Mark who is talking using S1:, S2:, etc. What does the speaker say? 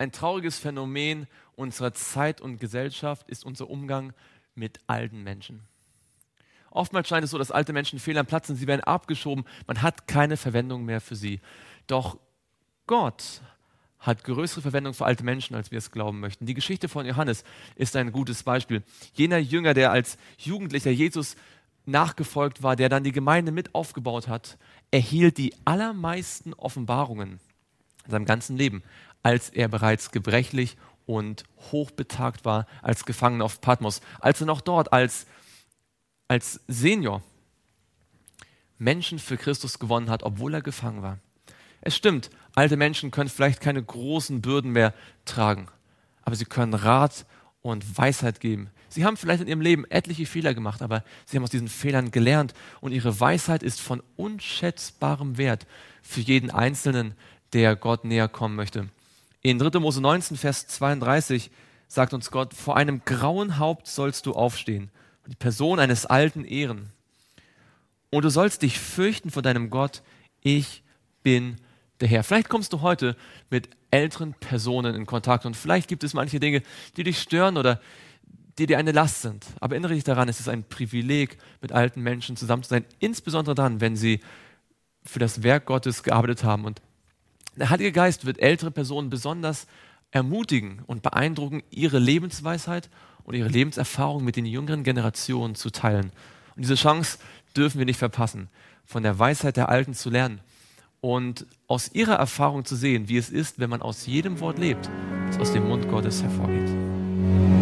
S1: Ein trauriges Phänomen unserer Zeit und Gesellschaft ist unser Umgang mit alten Menschen. Oftmals scheint es so, dass alte Menschen fehl am Platz sind, sie werden abgeschoben, man hat keine Verwendung mehr für sie. Doch Gott hat größere Verwendung für alte Menschen, als wir es glauben möchten. Die Geschichte von Johannes ist ein gutes Beispiel. Jener Jünger, der als Jugendlicher Jesus nachgefolgt war, der dann die Gemeinde mit aufgebaut hat, erhielt die allermeisten Offenbarungen in seinem ganzen Leben, als er bereits gebrechlich und hochbetagt war, als Gefangener auf Patmos, als er noch dort als Senior Menschen für Christus gewonnen hat, obwohl er gefangen war. Es stimmt, alte Menschen können vielleicht keine großen Bürden mehr tragen, aber sie können Rat und Weisheit geben. Sie haben vielleicht in ihrem Leben etliche Fehler gemacht, aber sie haben aus diesen Fehlern gelernt und ihre Weisheit ist von unschätzbarem Wert für jeden Einzelnen, der Gott näher kommen möchte. In 3. Mose 19, Vers 32 sagt uns Gott, vor einem grauen Haupt sollst du aufstehen und die Person eines Alten ehren. Und du sollst dich fürchten vor deinem Gott, ich bin der Herr. Vielleicht kommst du heute mit älteren Personen in Kontakt und vielleicht gibt es manche Dinge, die dich stören oder die dir eine Last sind. Aber erinnere dich daran, es ist ein Privileg, mit alten Menschen zusammen zu sein, insbesondere dann, wenn sie für das Werk Gottes gearbeitet haben. Und der Heilige Geist wird ältere Personen besonders ermutigen und beeindrucken, ihre Lebensweisheit und ihre Lebenserfahrung mit den jüngeren Generationen zu teilen. Und diese Chance dürfen wir nicht verpassen, von der Weisheit der Alten zu lernen und aus ihrer Erfahrung zu sehen, wie es ist, wenn man aus jedem Wort lebt, das aus dem Mund Gottes hervorgeht.